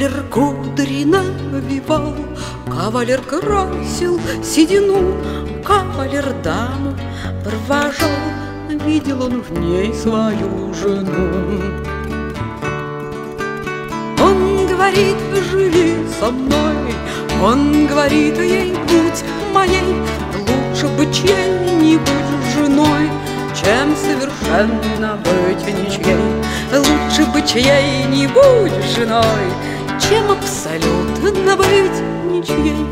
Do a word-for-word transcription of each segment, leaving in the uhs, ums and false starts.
Кавалер кудри навивал, кавалер красил седину, кавалер даму провожал, видел он в ней свою жену. Он говорит: живи со мной, он говорит ей: будь моей, лучше бы чьей-нибудь женой, чем совершенно быть ничьей. Лучше бы чьей-нибудь женой, чем абсолютно быть ничьей.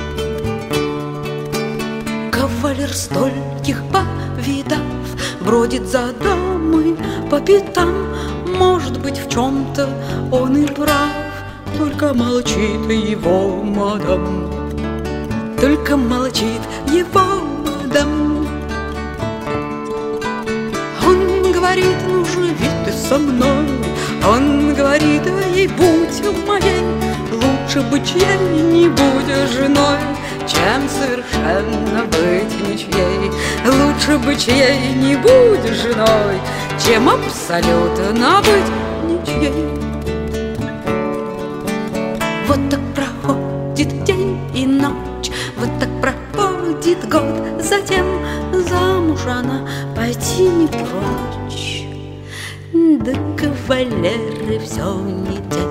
Кавалер стольких повидав, бродит за дамой по пятам. Может быть, в чем-то он и прав, только молчит его мадам, только молчит его мадам. Он говорит: ну живи ты со мной, он говорит ей: будь моей, лучше бы чьей-нибудь женой, чем совершенно быть ничьей. Лучше бы чьей-нибудь женой, чем абсолютно быть ничьей. Вот так проходит день и ночь, вот так проходит год, затем замуж она пойти не прочь. Да кавалеры все не те,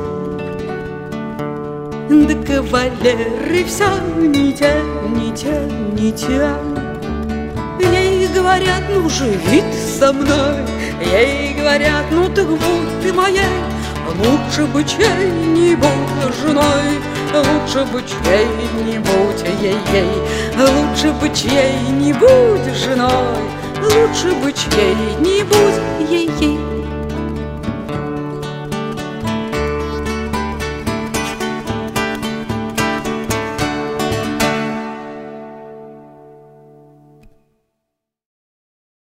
да кавалеры все не те, не те, не те. Ей говорят: ну живи ты со мной, ей говорят: ну так будь ты моей, лучше бы чьей-нибудь женой, лучше бы чьей-нибудь ей-ей, лучше бы чьей-нибудь женой, лучше бы чьей-нибудь ей-ей.